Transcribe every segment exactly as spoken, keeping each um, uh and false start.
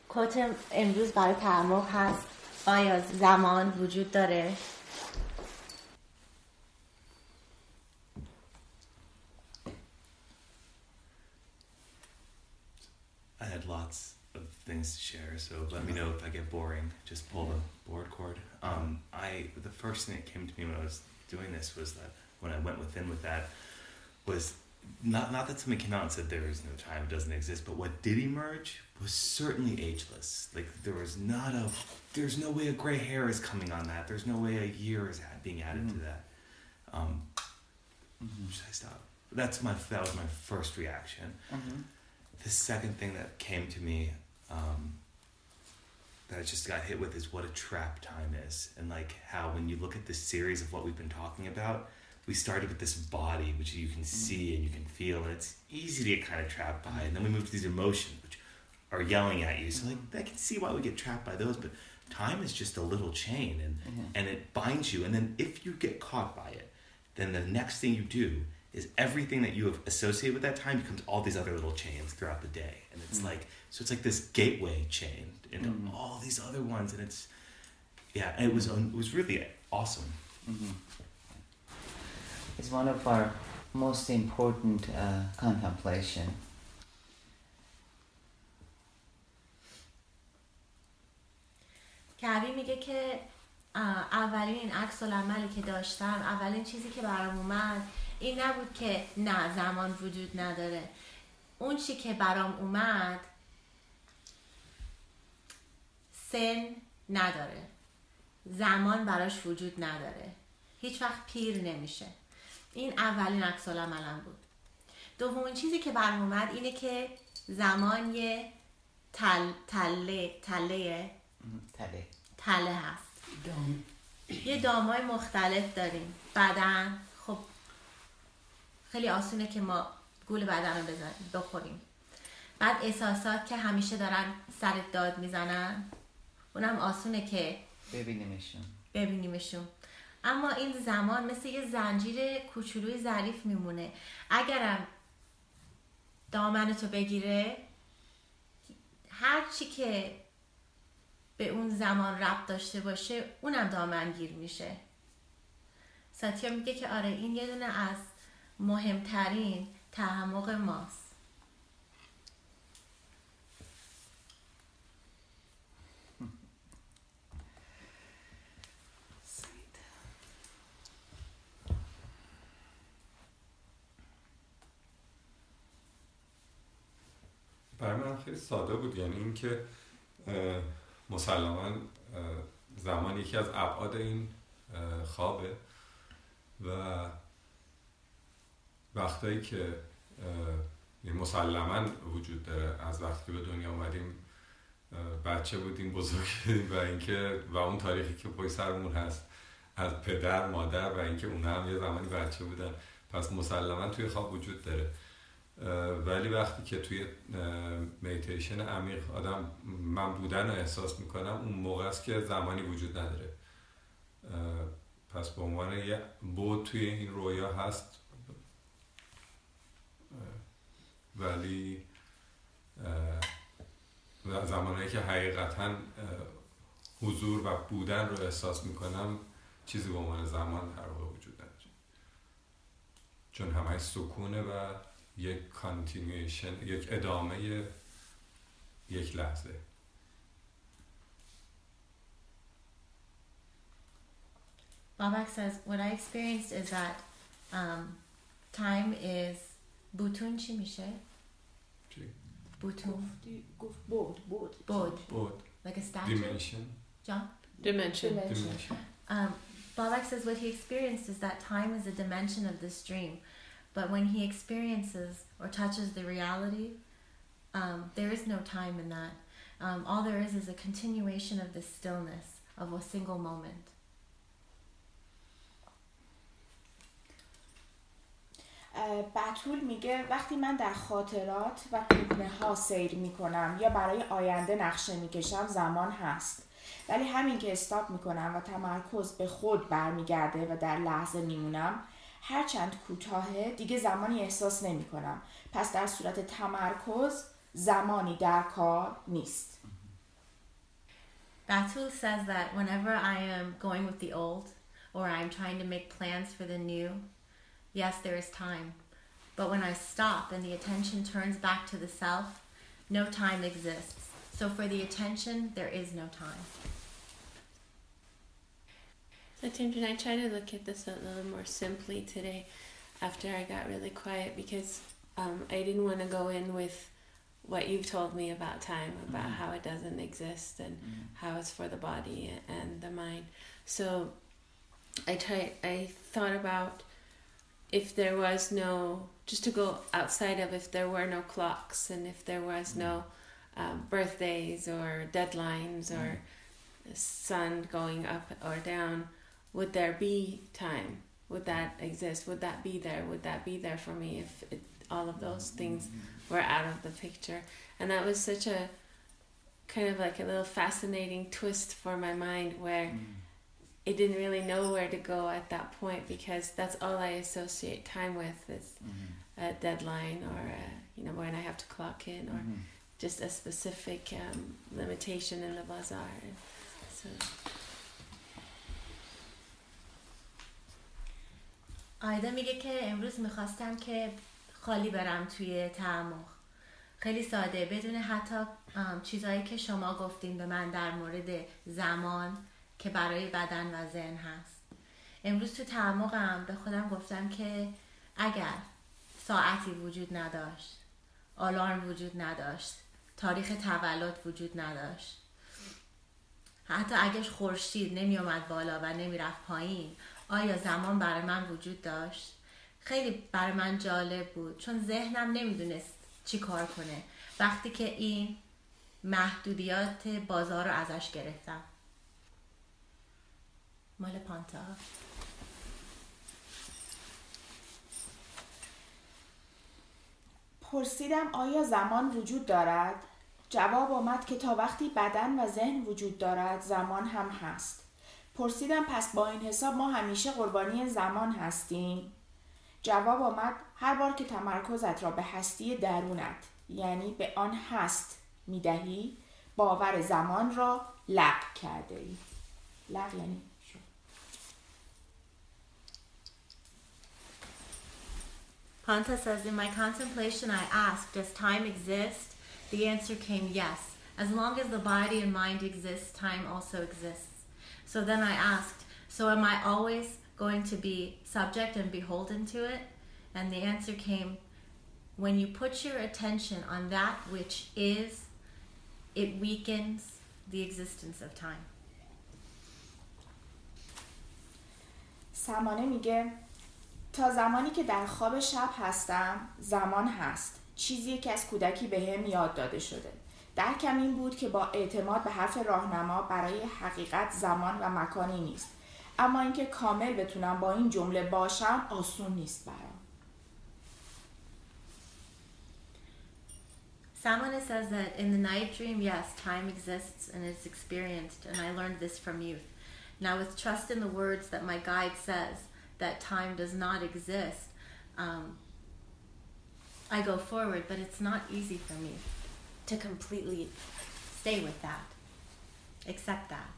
کوت امروز برای تعمق هست آیا زمان وجود داره؟ I had lots of things to share, so let me know if I get boring. Just pull the board cord. Um, I the first thing that came to me when I was doing this was that when I went within with that was not not that somebody came out and said there is no time, it doesn't exist, but what did emerge was certainly ageless. Like there was not a there's no way a gray hair is coming on that. There's no way a year is being added mm-hmm. to that. Um, mm-hmm. Should I stop? That's my that was my first reaction. Mm-hmm. The second thing that came to me um, that I just got hit with is what a trap time is. And like how when you look at this series of what we've been talking about, we started with this body, which you can see and you can feel, and it's easy to get kind of trapped by. And then we move to these emotions, which are yelling at you. So like I can see why we get trapped by those, but time is just a little chain, and, mm-hmm. and it binds you. And then if you get caught by it, then the next thing you do is everything that you have associated with that time becomes all these other little chains throughout the day. And it's mm-hmm. like, so it's like this gateway chain into mm-hmm. all these other ones. And it's, yeah, and it was, it was really awesome. Mm-hmm. It's one of our most important uh, contemplation. کعبی میگه که اولین عکس العملی که داشتم، اولین چیزی که برام اومد این نبود که نه زمان وجود نداره. اون چی که برام اومد سن نداره، زمان براش وجود نداره، هیچ وقت پیر نمیشه. این اولین عکس العملم بود. دومین چیزی که برام اومد اینه که زمان یه تل تله تله تله تله هست. دام. یه دامای مختلف داریم. بدن خب خیلی آسونه که ما گول بدن رو بزنیم بخوریم. بعد احساسات که همیشه دارن سرت داد میزنن، اونم آسونه که ببینیمشون ببینیمشون اما این زمان مثل یه زنجیر کوچولوی ظریف میمونه. اگرم دامنتو بگیره، هر چی که به اون زمان ربط داشته باشه اونم دامنگیر میشه. ساتیا میگه که آره این یه دونه از مهمترین تعمق ماست. برای من خیلی ساده بود، یعنی این که مسلماً زمان یکی از ابعاد این خوابه و وقتایی که مسلماً وجود داره، از وقتی که به دنیا اومدیم بچه بودیم بزرگ شدیم و اینکه و اون تاریخی که پشت سرمون هست از پدر مادر و اینکه اونها هم یه زمانی بچه بودن، پس مسلماً توی خواب وجود داره. ولی وقتی که توی میتیشن عمیق آدم من بودن رو احساس میکنم، اون موقع است که زمانی وجود نداره. پس به عنوان یه بود توی این رویا هست، ولی زمانی که حقیقتا حضور و بودن رو احساس میکنم چیزی به عنوان زمان در واقع وجود نداره، چون همه سکونه و یک کانتینیویشن، یک ادامه یک لحظه. Babak says, what I experienced is that um, time is butun چی میشه؟ چی؟ butun. بود بود بود. بود. Like a statue. Dimension. John? Dimension. Dimension. Um, Babak says what he experienced is that time is a dimension of this dream. But when he experiences or touches the reality, um, there is no time in that. Um, all there is is a continuation of the stillness of a single moment. بتول میگه وقتی من در خاطرات و کهنه ها سیر میکنم یا برای آینده نقشه میکشم زمان هست، ولی همین که استاپ میکنم و تمرکز به خود برمیگرده و در لحظه میمونم، هرچند کوتاهه دیگه زمانی احساس نمی کنم. پس در صورت تمرکز زمانی در کار نیست. Batul says that whenever I am going with the old or I'm trying to make plans for the new, yes, there is time. But when I stop and the attention turns back to the self, no time exists. So for the attention, there is no time. So Timothy, I try to look at this a little more simply today after I got really quiet because um, I didn't want to go in with what you've told me about time, about mm-hmm. how it doesn't exist and mm-hmm. how it's for the body and the mind. So I try. I thought about if there was no, just to go outside of if there were no clocks and if there was mm-hmm. no um, birthdays or deadlines mm-hmm. or the sun going up or down, would there be time? Would that exist? Would that be there? Would that be there for me if it, all of those things were out of the picture? And that was such a kind of like a little fascinating twist for my mind where mm. it didn't really know where to go at that point because that's all I associate time with is mm-hmm. a deadline or a, you know, when I have to clock in or mm-hmm. just a specific um, limitation in the bazaar. So. آیدا میگه که امروز میخواستم که خالی برم توی تعمق، خیلی ساده، بدون حتی چیزایی که شما گفتین به من در مورد زمان که برای بدن و ذهن هست. امروز تو تعمقم به خودم گفتم که اگر ساعتی وجود نداشت، آلارم وجود نداشت، تاریخ تولد وجود نداشت، حتی اگه خورشید نمی اومد بالا و نمی رفت پایین، آیا زمان برای من وجود داشت؟ خیلی برای من جالب بود چون ذهنم نمیدونست چی کار کنه وقتی که این محدودیات بازار رو ازش گرفتم. مال پانتا. پرسیدم آیا زمان وجود دارد؟ جواب آمد که تا وقتی بدن و ذهن وجود دارد زمان هم هست. پرسیدم پس با این حساب ما همیشه قربانی زمان هستیم؟ جواب آمد هر بار که تمرکزت را به هستی درونت یعنی به آن هست میدهی باور زمان را لغو کرده ای. لغو یعنی شو. Panta says, in my contemplation I asked, does time exist? The answer came yes. As long as the body and mind exists, time also exists. So then I asked, so am I always going to be subject and beholden to it? And the answer came, when you put your attention on that which is, it weakens the existence of time. سمانه میگه تا زمانی که در خواب شب هستم زمان هست. چیزی که از کودکی به هم یاد داده شده. درکم این بود که با اعتماد به حرف راهنما برای حقیقت زمان و مکانی نیست. اما اینکه کامل بتونم با این جمله باشم آسون نیست برام. Samana says that in the night dream, yes, time exists and is experienced, and I learned this from youth. Now with trust in the words that my guide says, that time does not exist, um, I go forward, but it's not easy for me to completely stay with that, accept that.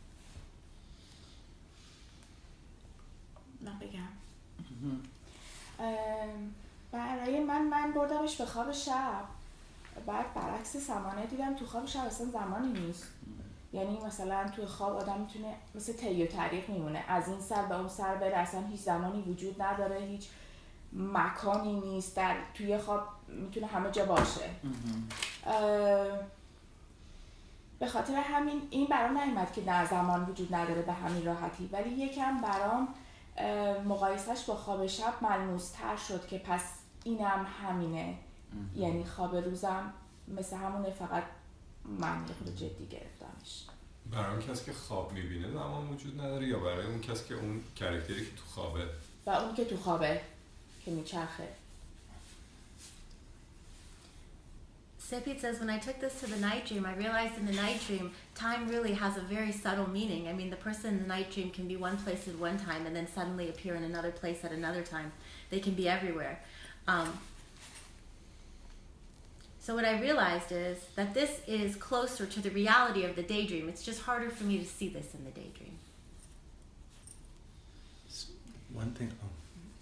من بگم برای من من بردمش به خواب شب، بعد برعکس سمانه دیدم تو خواب شب اصلا زمانی نیست. یعنی مثلا توی خواب آدم میتونه مثل طی و طریق میمونه، از این سر به اون سر بره، اصلا هیچ زمانی وجود نداره، هیچ مکانی نیست، در توی خواب میتونه همه جا باشه. به خاطر همین این برام نیومد که نه زمان وجود نداره به همین راحتی، ولی یکم برام مقایسهش با خواب شب ملموس‌تر شد که پس اینم همینه. یعنی خواب روزم مثل همونه، فقط من یه خود جدی گرفتمش. برای اون کسی که خواب میبینه زمان وجود نداره یا برای اون کسی که اون کاراکتری که تو خوابه؟ و اون که تو خوابه که میچرخه. Sepit says, when I took this to the night dream, I realized in the night dream, time really has a very subtle meaning. I mean, the person in the night dream can be one place at one time and then suddenly appear in another place at another time. They can be everywhere. Um, So what I realized is that this is closer to the reality of the daydream. It's just harder for me to see this in the daydream. One thing, oh,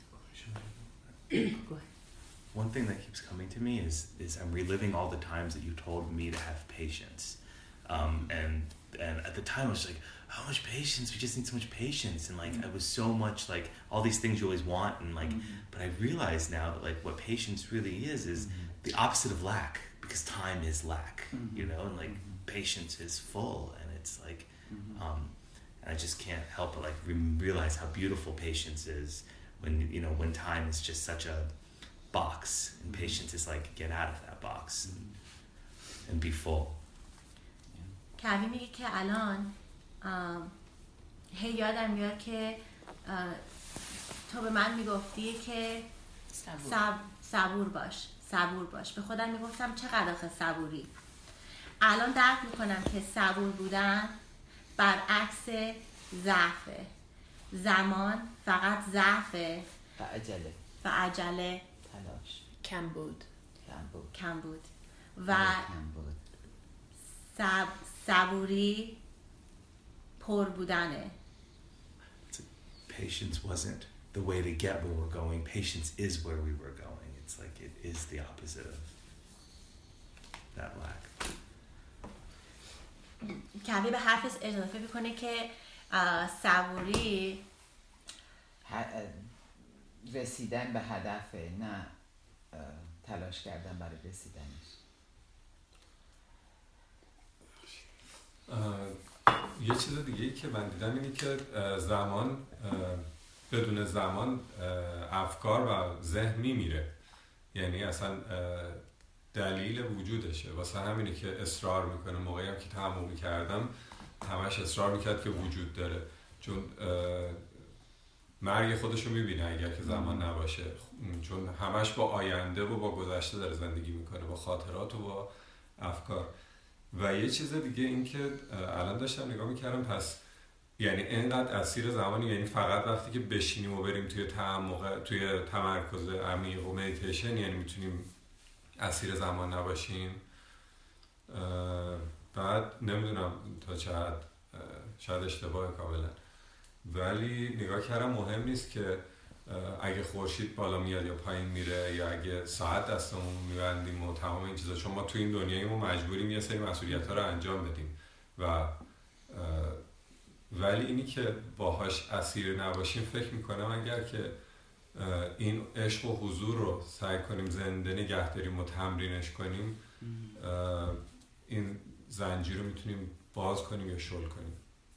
Go ahead. one thing that keeps coming to me is is I'm reliving all the times that you told me to have patience, um, and and at the time I was like, how much patience? We just need so much patience, and like Mm-hmm. I was so much like all these things you always want, and like, Mm-hmm. but I realize now that like what patience really is is Mm-hmm. the opposite of lack, because time is lack, Mhm. you know, and like Mhm. patience is full, and it's like, Mhm. um, and I just can't help but like re- realize how beautiful patience is when you know when time is just such a box, and Mhm. patience is like get out of that box and, Mhm. and be full. کبی میگه که الان ام، هی یادم میاد که اه، تو به من میگفتی که صبور. صب... صبور باش صبور باش. به خودم میگفتم چقدر آخه صبوری. الان درک میکنم که صبور بودن برعکس ضعفه. زمان فقط ضعفه و عجله و عجله تلاش کم بود. کم بود کم بود و کم بود صب... صبوری پر بودنه. Patience wasn't the way to get where we're going. Patience is where we were going. It's like it is the opposite of that lack. کبی به حرفش اضافه میکنه که اه، صبوری ه- رسیدن به هدفه، نه اه، تلاش کردن برای رسیدنش. اه، یه چیز دیگه ای که من دیدم اینه که اه، زمان اه، بدون زمان اه، افکار و ذهن میمیره، یعنی اصلا اه، دلیل وجودشه. واسه همینه که اصرار میکنه. موقعی هم که تحمل میکردم همش اصرار میکرد که وجود داره، چون اه، مرگ خودشو میبینه اگر که زمان نباشه، چون همش با آینده و با گذشته داره زندگی میکنه، با خاطرات و با افکار. و یه چیز دیگه این که الان داشتم نگاه میکردم، پس یعنی اینقدر اسیر زمانی، یعنی فقط وقتی که بشینیم و بریم توی تعمق، توی تمرکز عمیق و مدیتیشن، یعنی میتونیم اسیر زمان نباشیم. بعد نمیدونم تا چه حد شاید اشتباه کاملا، ولی نگاه کردم مهم نیست که اگه خورشید بالا میاد یا پایین میره، یا اگه ساعت دستمون میبندیم و تمام این چیزا، چون ما توی این دنیای ما مجبوریم یه سری مسئولیت‌ها رو انجام بدیم و ولی اینی که باهاش اسیر نباشیم، فکر میکنم اگر که این عشق و حضور رو سعی کنیم زنده نگه داریم و تمرینش کنیم، این زنجیر رو میتونیم باز کنیم یا شل کنیم.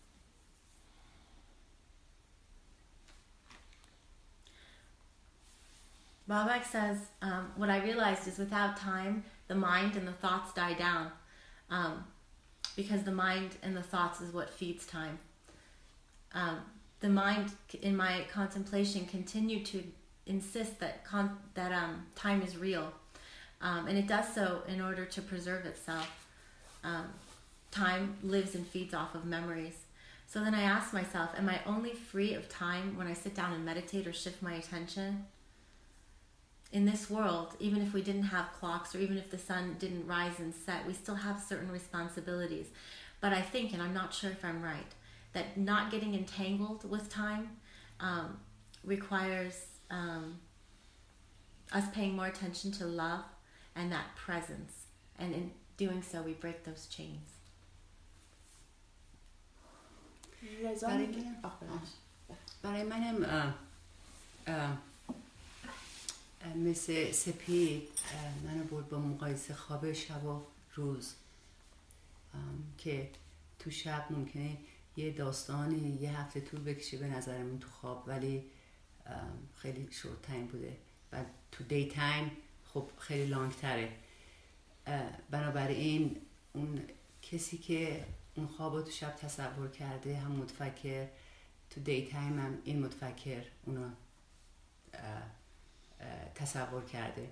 Babak says, um, what I realized is without time, the mind and the thoughts die down. Um, because the mind and the thoughts is what feeds time. Um, the mind, in my contemplation, continued to insist that con- that um, time is real. Um, and it does so in order to preserve itself. Um, time lives and feeds off of memories. So then I asked myself, am I only free of time when I sit down and meditate or shift my attention? In this world, even if we didn't have clocks or even if the sun didn't rise and set, we still have certain responsibilities. But I think, and I'm not sure if I'm right, that not getting entangled with time um, requires um, us paying more attention to love and that presence. And in doing so, we break those chains. رضا برای میگه- من- آه، ببخشید. برای منم اه، اه، اه، مثل سپید اه، منو برد با مقایسه خواب شب و روز، ام، که تو شب ممکنه یه داستانی یه هفته طول بکشه به نظرمون تو خواب، ولی ام، خیلی شورت تایم بوده و تو دی تایم خب خیلی لانگ تره. بنابراین اون کسی که اون خواب رو تو شب تصور کرده هم متفکر، تو دی تایم هم این متفکر اونو اه، اه، تصور کرده.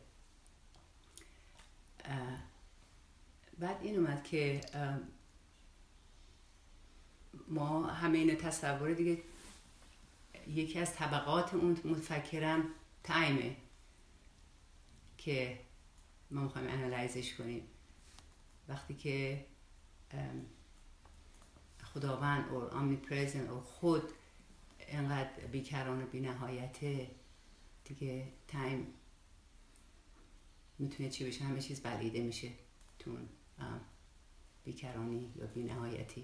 اه، بعد این اومد که اه، ما همه اینو تصور دیگه، یکی از طبقات اون متفکرم تایمه که ما میخوایم انالایزش کنیم، وقتی که خداوند اور omnipresent اور خود اینقدر بیکران و بی نهایته، دیگه تایم میتونه چی بشه؟ همه چیز بلیده میشه تو بیکرانی یا بی نهایتی.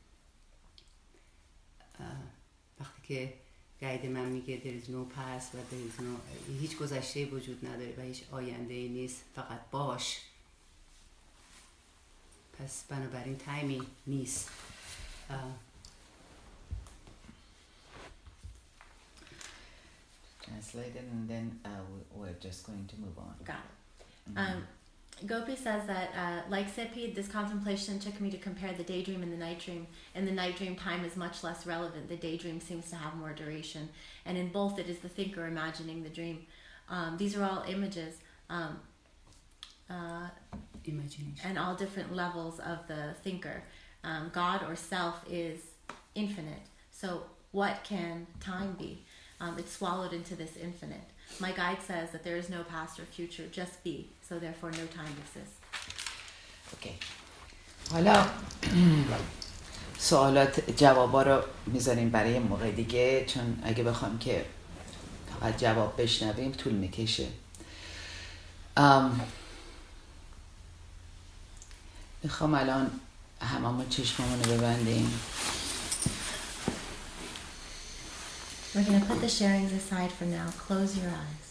وقتی که گاید من میگه there is no past و there is no، هیچ گذشته وجود نداره و هیچ آینده ای نیست، فقط باش. پس بنابراین تایمی نیست. Translated and then uh, we're just going to move on. Got it. Mm-hmm. Um, Gopi says that, uh, like Sepid, this contemplation took me to compare the daydream and the night dream. In the night dream, time is much less relevant. The daydream seems to have more duration. And in both, it is the thinker imagining the dream. Um, these are all images. Um, uh, Imagination. And all different levels of the thinker. Um, God or self is infinite. So what can time be? Um, it's swallowed into this infinite. My guide says that there is no past or future, just be. So therefore no time exists. Okay. حالا سوالات جوابا رو میذاریم برای موقع دیگه، چون اگه بخوام که فقط جواب بشنویم طول میکشه. میخوام الان هممون چشممون رو ببندیم. We're going to put the sharings aside for now. Close your eyes.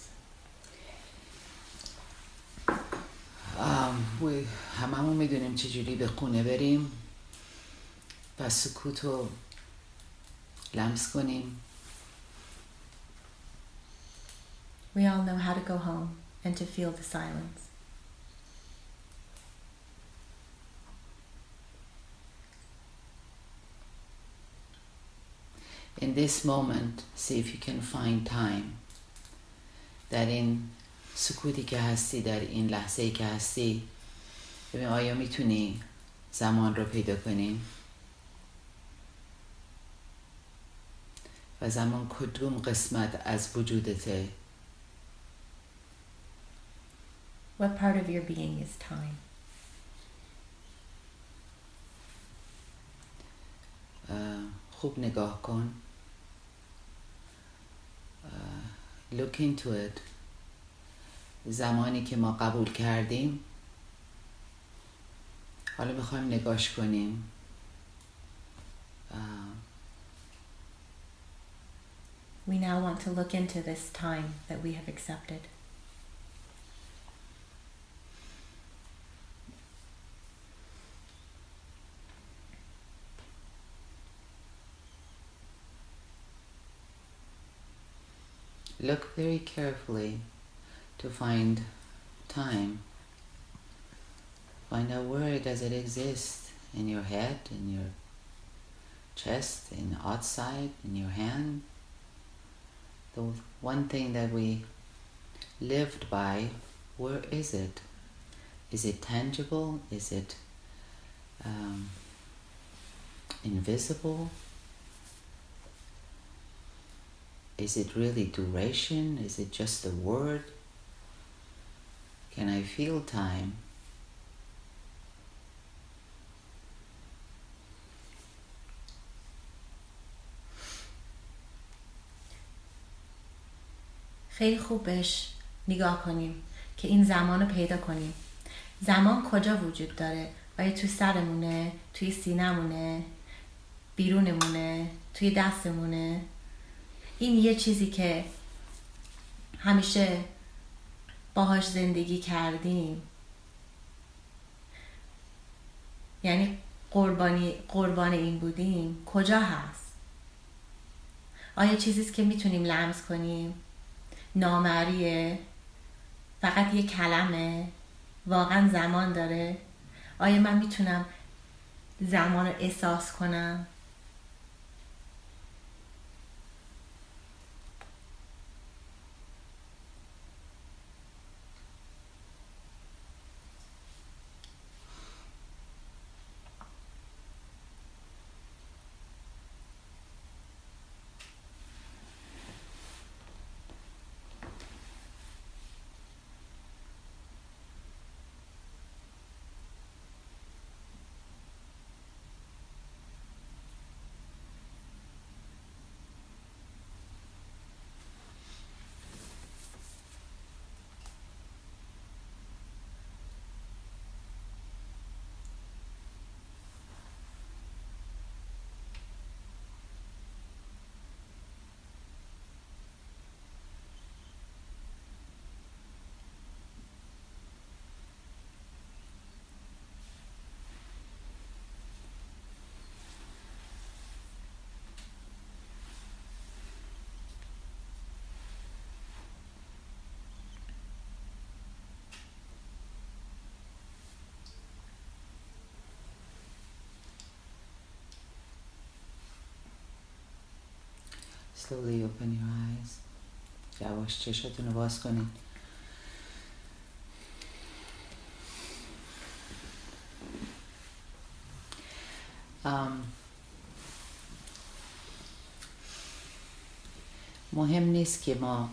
هممون میدونیم چجوری به خونه بریم و سکوت رو لمس کنیم. We all know how to go home and to feel the silence. In this moment, see if you can find time. در این سکوتی که هستی، در این لحظه‌ای که هستی، ببین آیا میتونی زمان رو پیدا کنی؟ و زمان کدوم قسمت از وجودته؟ What part of your being is time? خوب نگاه کن. Look into it. زمانی که ما قبول کردیم حالا میخوایم نگاش کنیم. We now want to look into this time that we have accepted. Look very carefully to find time. Find out where does it exist, in your head, in your chest, in outside, in your hand. The one thing that we lived by, where is it? Is it tangible? Is it um, invisible? Is it really duration? Is it just a word? Can I feel time? خیلی خوب بهش نگاه کنیم که این زمان رو پیدا کنیم. زمان کجا وجود داره؟ آیا توی سرمونه؟ توی سینمونه؟ بیرونمونه؟ توی دستمونه؟ این یه چیزی که همیشه باهاش زندگی کردیم، یعنی قربانی قربان این بودیم، کجا هست؟ آیا چیزیست که میتونیم لمس کنیم؟ نامریه؟ فقط یه کلمه؟ واقعا زمان داره؟ آیا من میتونم زمان رو احساس کنم؟ slowly open your eyes. یواش چشاتون رو باز کنید. um, مهم نیست که ما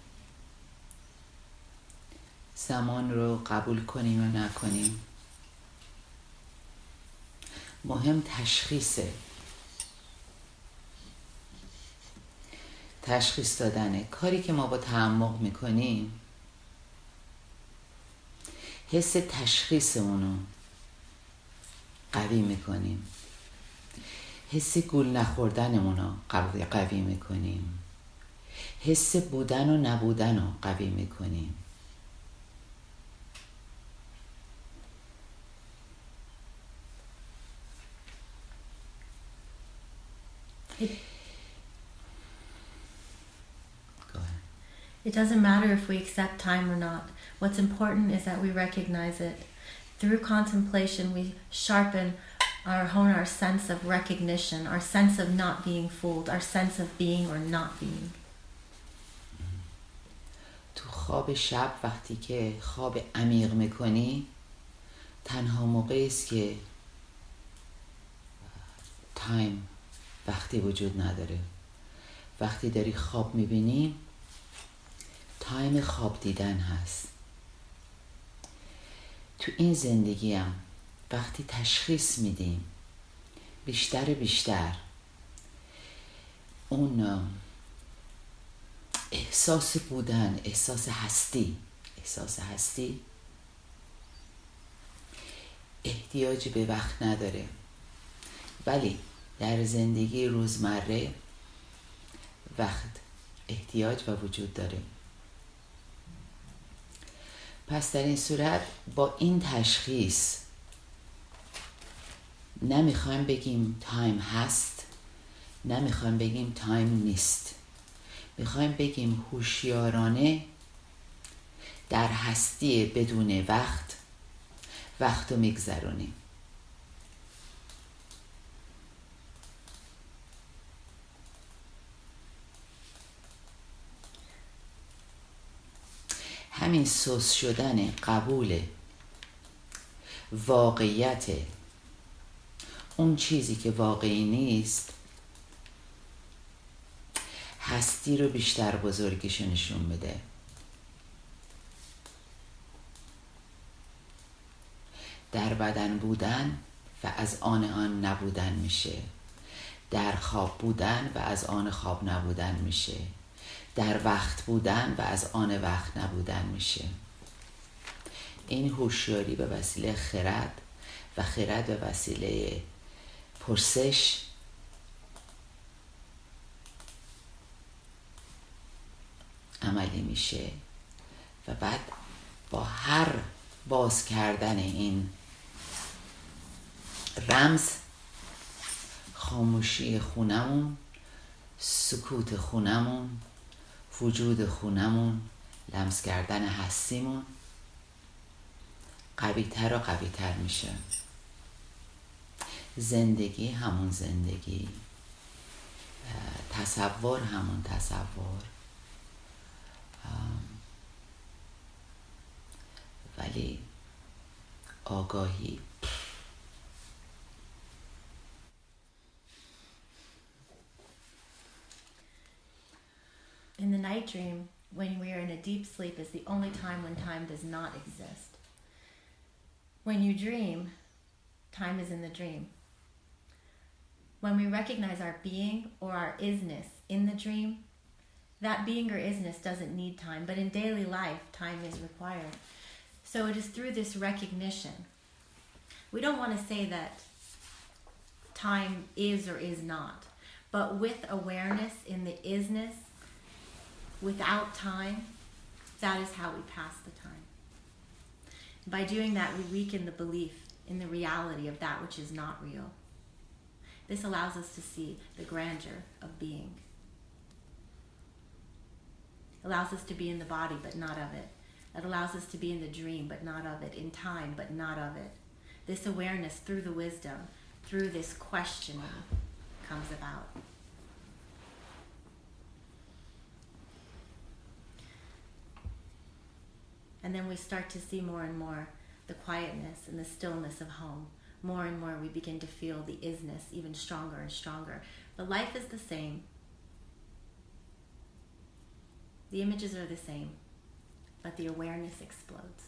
زمان رو قبول کنیم و نکنیم. مهم تشخیصه. تشخیص دادنه. کاری که ما با تعمق میکنیم حس تشخیصمون رو قوی میکنیم. حس گول نخوردنمون رو قوی میکنیم. حس بودن و نبودن رو قوی میکنیم. It doesn't matter if we accept time or not. What's important is that we recognize it. Through contemplation, we sharpen our hone our sense of recognition, our sense of not being fooled, our sense of being or not being. تو خواب شب وقتی که خواب عمیق میکنی تنها موقعی است که تایم وقتی وجود نداره. وقتی داری خواب میبینی تایم خواب دیدن هست. تو این زندگی هم وقتی تشخیص میدیم بیشتر بیشتر اون احساس بودن، احساس هستی احساس هستی احتیاجی به وقت نداره. ولی در زندگی روزمره وقت احتیاج و وجود داره. پس در این صورت با این تشخیص نمیخوایم بگیم تایم هست، نمیخوایم بگیم تایم نیست. میخوایم بگیم هوشیارانه در هستی بدون وقت وقت رو میگذرونیم. همین سوس شدن قبول واقعیت اون چیزی که واقعی نیست هستی رو بیشتر بزرگش نشون میده. در بدن بودن و از آن آن نبودن میشه. در خواب بودن و از آن خواب نبودن میشه. در وقت بودن و از آن وقت نبودن میشه. این هوشیاری به وسیله خرد و خرد به وسیله پرسش عملی میشه و بعد با هر باز کردن این رمز خاموشی خونمون، سکوت خونمون، وجود خونمون، لمس کردن هستیمون قوی تر و قوی تر میشه. زندگی همون زندگی، تصور همون تصور، ولی آگاهی In the night dream, when we are in a deep sleep, is the only time when time does not exist. When you dream, time is in the dream. When we recognize our being or our isness in the dream, that being or isness doesn't need time, but in daily life, time is required. So it is through this recognition. We don't want to say that time is or is not, but with awareness in the isness, without time, that is how we pass the time. By doing that, we weaken the belief in the reality of that which is not real. This allows us to see the grandeur of being. It allows us to be in the body, but not of it. It allows us to be in the dream, but not of it, in time, but not of it. This awareness through the wisdom, through this questioning, comes about. And then we start to see more and more the quietness and the stillness of home. More and more we begin to feel the isness even stronger and stronger. But life is the same. The images are the same, but the awareness explodes.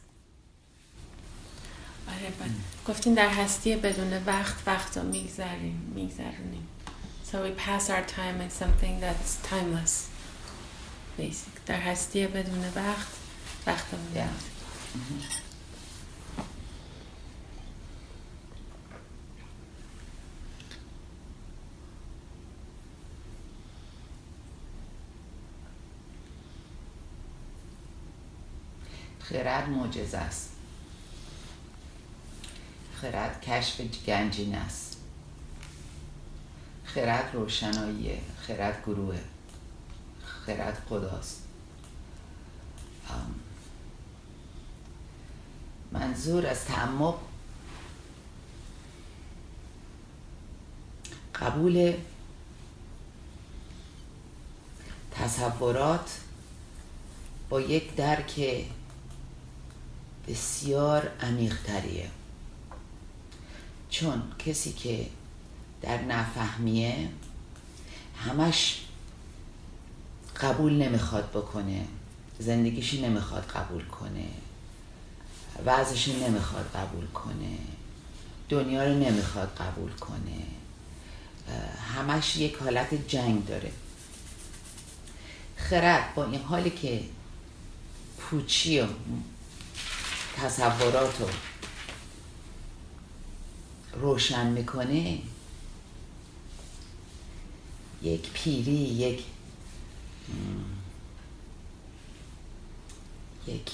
آره بعد گفتین در هستی بدون وقت وقت رو میگذریم میگذرونیم. So we pass our time in something that's timeless. Basic. در هستی بدون وقت وقت رو میگذرونیم. Yeah. خرد معجزه است. خرد کشف گنجین است. خرد روشناییه. خرد گروه. خرد خداست. منظور از تعمق قبول تصورات با یک درک بسیار عمیق تریه. چون کسی که در نفهمیه همش قبول نمیخواد بکنه، زندگیشی نمیخواد قبول کنه، وضعشی نمیخواد قبول کنه، دنیا رو نمیخواد قبول کنه، همش یک حالت جنگ داره. خرد با این حالی که پوچی و تصورات رو روشن میکنه، یک پیری، یک یک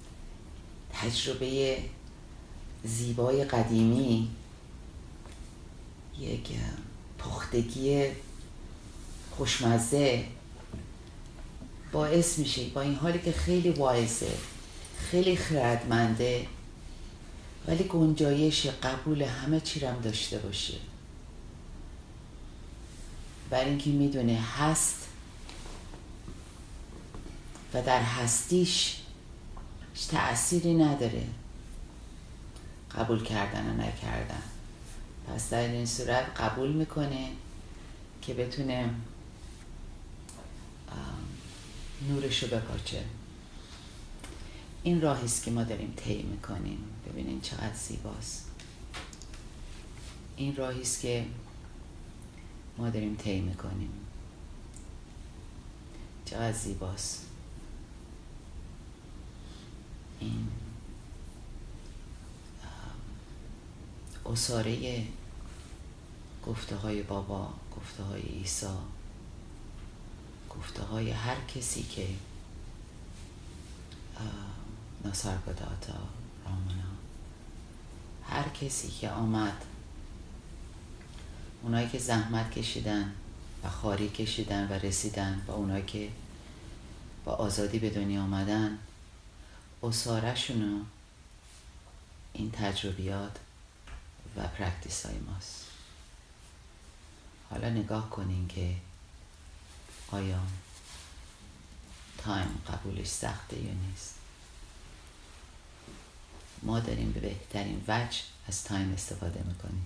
تجربه زیبای قدیمی، یک پختگی خوشمزه باعث میشه با این حالی که خیلی وایزه، خیلی خردمنده، ولی گنجایش قبول همه چی رو هم داشته باشه. برای اینکه میدونه هست و در هستیش تأثیری نداره قبول کردن و نکردن. پس در این صورت قبول میکنه که بتونه نورشو بپاچه. این راهیست که ما داریم طی میکنیم. ببینین چقدر زیباست. این راهیست که ما داریم طی میکنیم. چقدر زیباست. این اصاره گفته های بابا، گفته های عیسی، گفته های هر کسی که ناسارگاداتا، رامانا، هر کسی که آمد، اونایی که زحمت کشیدن و خاری کشیدن و رسیدن و اونایی که با آزادی به دنیا آمدن، اصاره شونو این تجربیات و پرکتیس های ماست. حالا نگاه کنین که آیا تایم قبولش سخته یا نیست. ما داریم به بهترین وجه از تایم استفاده میکنیم.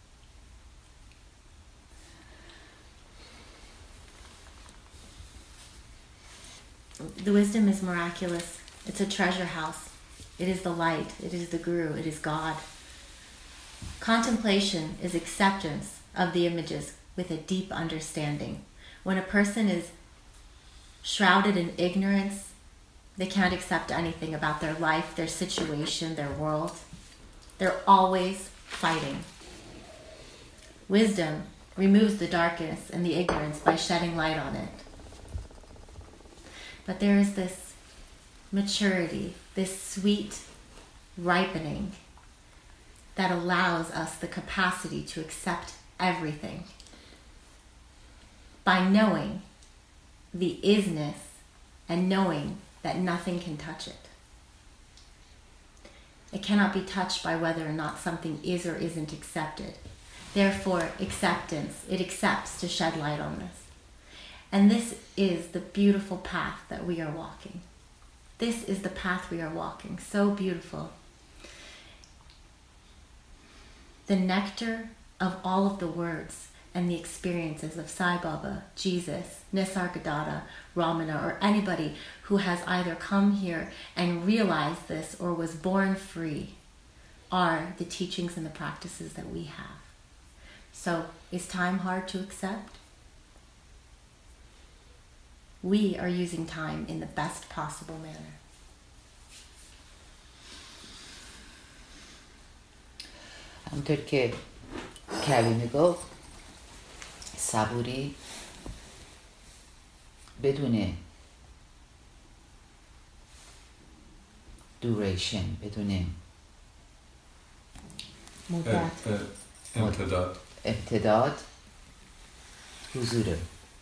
The wisdom is miraculous. It's a treasure house. It is the light. It is the guru. It is God. Contemplation is acceptance of the images with a deep understanding. When a person is shrouded in ignorance, they can't accept anything about their life, their situation, their world. They're always fighting. Wisdom removes the darkness and the ignorance by shedding light on it. But there is this maturity, this sweet ripening that allows us the capacity to accept everything by knowing the isness and knowing that nothing can touch it. It cannot be touched by whether or not something is or isn't accepted. Therefore, acceptance, it accepts to shed light on this. And this is the beautiful path that we are walking. This is the path we are walking. So beautiful. The nectar of all of the words and the experiences of Sai Baba, Jesus, Nisargadatta, Ramana, or anybody who has either come here and realized this or was born free are the teachings and the practices that we have. So, is time hard to accept? We are using time in the best possible manner. همونطور که کریمه گفت صبوری بدون duration بدون مدت امتداد امتداد حضوره.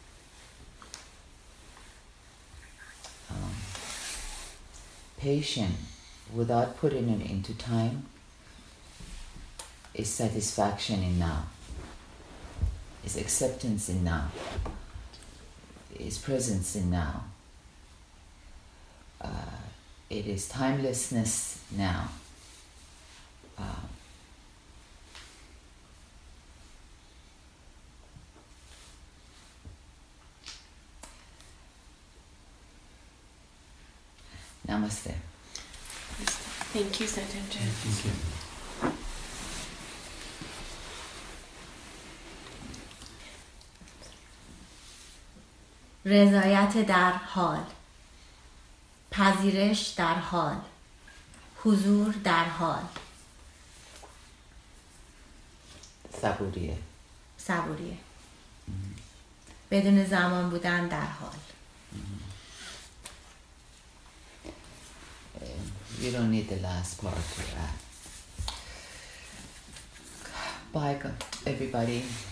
um, patient without putting it into time is satisfaction in now, is acceptance in now, is presence in now, uh, it is timelessness now. Uh, Namaste. Thank you, Satyendra. Thank you. رضایت در حال، پذیرش در حال، حضور در حال، صبوریه صبوریه، بدون زمان بودن در حال. You don't need the last part to that. Bye, everybody.